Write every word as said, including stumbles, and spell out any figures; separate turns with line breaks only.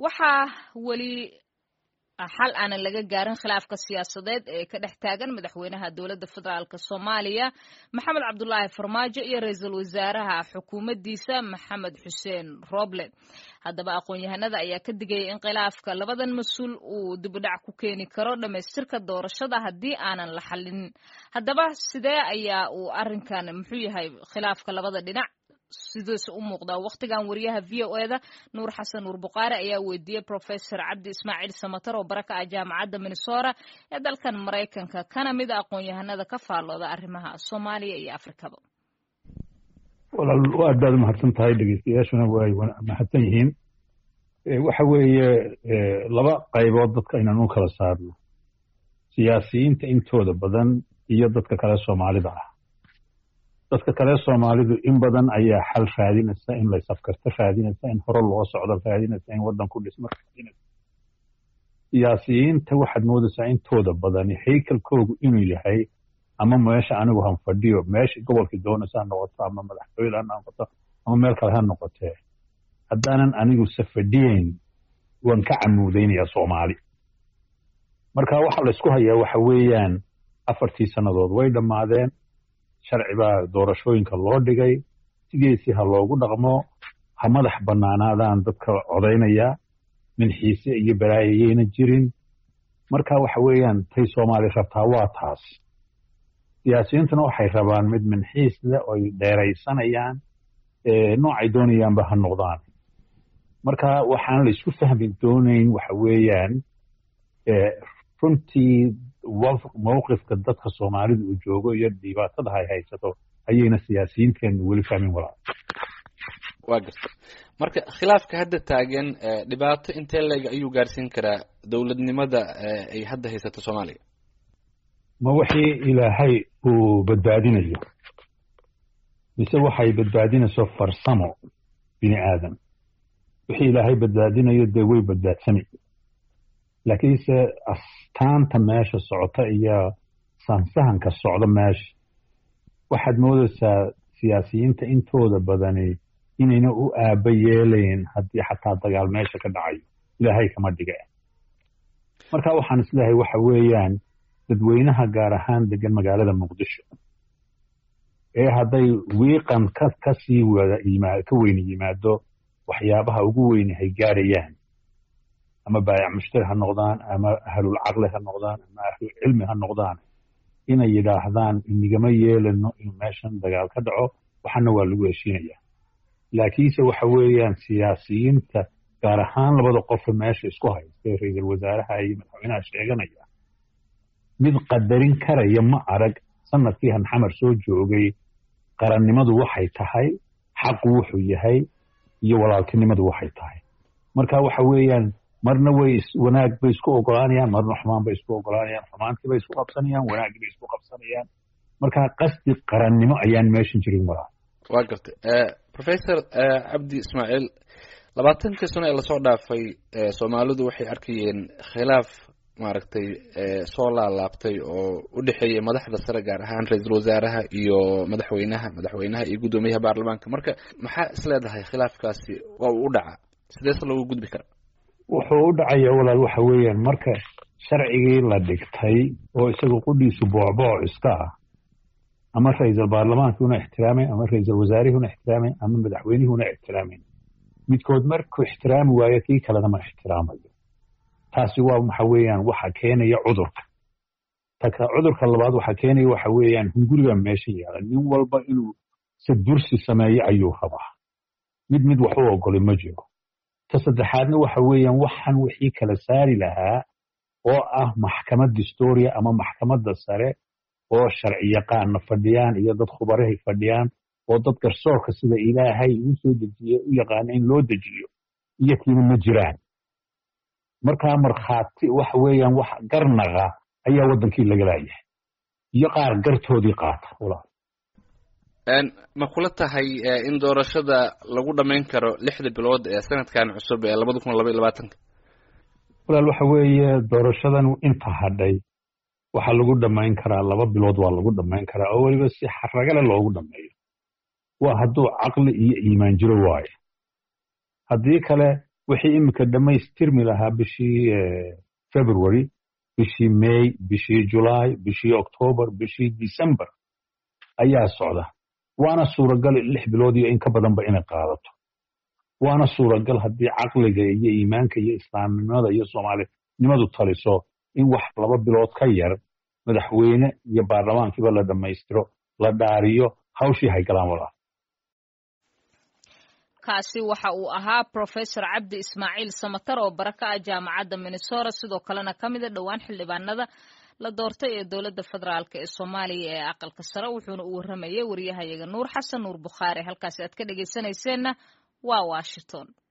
waxaa weli xal aanan laga gaarin khilaafka siyaasadeed ee ka dhex taagan madaxweynaha dowladda federaalk Soomaaliya Maxamed Cabdullaahi Farmaajo iyo ra'iisul wasaaraha xukuumaddiisa Maxamed Xuseen Roble. Haddaba aqoon-yahanada ayaa ka digay in khilaafka labadan mas'uul uu dib u dhac ku keeni karo dhamaystirka doorashada haddii aanan la xallin. Haddaba sidee ayaa uu arrinkan muxuu yahay khilaafka labada dhinac sidaas u muuqda waqtigan wariyaha V O A da Nuur Xasan Nuur Buqaari ayaa weydiiyay Professor Cabdi Ismaaciil Samatar oo baraka ah jaamacadda Minnesota ee dalkan Mareykanka kana mid ah aqoon-yahanada ka faallooda arrimaha Soomaaliya iyo Afrikaba.
walaal waa dad mahadsan tahay dhageystayaashuna way mahadsan yihiin waxa weeye laba qaybood dadka inaan u kala saarno siyaasiyiinta intooda badan iyo dadka kale Soomaalida ah dadka kale Soomaalidu in badan ayaa xal raadinaysa in la safkarta raadinaysa in hore loo socdo raadinaysa in wadan ku dhismo raadinaysa siyaasiyiinta waxaad moodaysaa intooda badan haykalkoodu inuu yahay ama meesha anigu han fadhiyo meesha gobolka doonaysa noqoto ama madaxweyne ha noqoto ama meel kale ha noqotee haddaanan anigu safadhiyeyn waan ka camuudeynaya Soomaali marka waxa la isku hayaa waxa weeyaan afartii sanadood way dhamaadeen sharci baa doorashooyinka loo dhigay sideesii ha loogu dhaqmo ha madax bannaanaadaan dadka codaynaya min xiise iyo baraayayna jirin marka waxa weeyaan tay Soomaali rabtaa waa taas siyaasiyiintuna waxay rabaan mid min xiis leh oo dheeraysanayaan ee noocay doonayaan ba ha noqdaan marka waxaan la isku fahmi doonayn waxa weeyaan ee runtii mowqifka dadka Soomaalidu uu joogo iyo dhibaatada ay haysato ayayna siyaasiyiinteen weli fahmin walaa
waa garta marka khilaafka hadda taagan dhibaato intee leeg ayuu gaarsiin karaa dowladnimada ay hadda haysato Soomaaliya
ma wixii ilaahay uu badbaadinayo mise waxay badbaadinayso farsamo bini aadan wixii ilaahay badbaadinayo dee way badbaadsanay laakiinse astaanta meesha socota iyo sansahanka socda meesha waxaad moodaysaa siyaasiyiinta intooda badani inayna u aaba yeelayn haddii xataa dagaal meesha ka dhacayo ilaahay kama dhiga marka waxaan isleeyahay waxa weeyaan dadweynaha gaar ahaan degan magaalada Muqdisho ee hadday wiiqan ka kasii wada yimaado ka weyn yimaado waxyaabaha ugu weyn ay gaarayaan ama baayac mushtari ha noqdaan ama ahlul aqli ha noqdaan ama ahlul cilmi ha noqdaan inay yiraahdaan inagama yeelano in meeshan dagaal ka dhaco waxana waa lagu heshiinayaa laakiinse waxa weeyaan siyaasiyiinta gaar ahaan labada qof meesha isku haysta ra'iisul wasaaraha iyo madaxweynaha sheeganaya mid qadarin karaya ma arag sanadkii han xamar soo joogay qarannimadu waxay tahay xaq wuxuu yahay iyo walaaltinimadu waxay tahay marka waxa weeyaan marna way wanaag bay isku ogolaanayaan marna xumaan bay isku ogolaanayaan xumaantii bay isku qabsanayaan wanaagii bay isku qabsanayaan marka qasdi qarannimo ayaan meeshan jirin walaa
waa gartay Professor Cabdi Ismaaciil labaatankii sano ee la soo dhaafay Soomaalidu waxay arkayeen khilaaf maaragtay soo laalaabtay oo u dhaxeeyay madaxda sare gaar ahaan ra'iisul wasaaraha iyo madaxweynaha madaxweynaha iyo gudoomiyaha baarlamaanka marka maxaa isleedahay khilaafkaasi waa uu dhaca sidee loogu gudbi karaa
wuxuu u dhacaya walaal waxa weeyaan marka sharcigii la dhigtay oo isagu qudhiisu boocbooc iska ah ama ra'iisul baarlamaanka ixtiraamay ama ra'iisul wasaarihi ixtiraamay ama madaxweynuhu ixtiraamay midkood markuu ixtiraami waayo kii kalena ma ixtiraamayo taasi waa waxa weeyaan waxa keenaya cudurka taka cudurka labaad waxa keenaya waxa weeyaan hunguriga meesha yaala nin walba inuu sadursi sameeyo ayuu rabaa mid mid wax u ogol ma jiro ta saddexaadna waxa weeyaan waxan wixii kala saari lahaa oo ah maxkamad distoria ama maxkamadda sare oo sharci yaqaan fadhiyaan iyo dad khubarahay fadhiyaan oo dad garsoorka sida ilaahay uu soo dejiyay u yaqaan in loo dejiyo iyo kiina ma jiraan marka marxaati waxa weeyaan wax garnaqa ayaa wadankii laga leeyahay iyo qaar gartoodii qaata walaal
een ma kula tahay in doorashada lagu dhameyn karo lixda bilood ee sanadkan cusub ee laba kun iyo laba iyo labaatan
walaal waxa weeye doorashadan inta hadhay waxa lagu dhameyn karaa laba bilood waa lagu dhameyn karaa oo waliba si xaragale loogu dhameeyo waa hadduu aqli iyo iimaan jiro waaye haddii kale wixii iminka dhammaystirmi lahaa bishii february bishii may bishii july bishii october bishii december ayaa socda waana suuragal lix bilood iyo in ka badanba inay qaadato waana suuragal haddii caqliga iyo iimaanka iyo islaamnimada iyo soomaalinimadu taliso in wax laba bilood ka yar madaxweyne iyo baarlamaankiiba la dhammaystiro la dhaariyo hawshii hay galaan walaa
kaasi waxa uu ahaa Professor Cabdi Ismaaciil Samatar oo baraka ah jaamacadda Minnesota sidoo kalena ka mid ah dhawaan xildhibaanada la doortay ee dowladda federaalka ee Soomaaliya ee aqalka sare wuxuuna u waramayay wariyahayaga Nuur Xasan Nuur Bukhaari halkaas aad ka dhageysanayseen waa Washington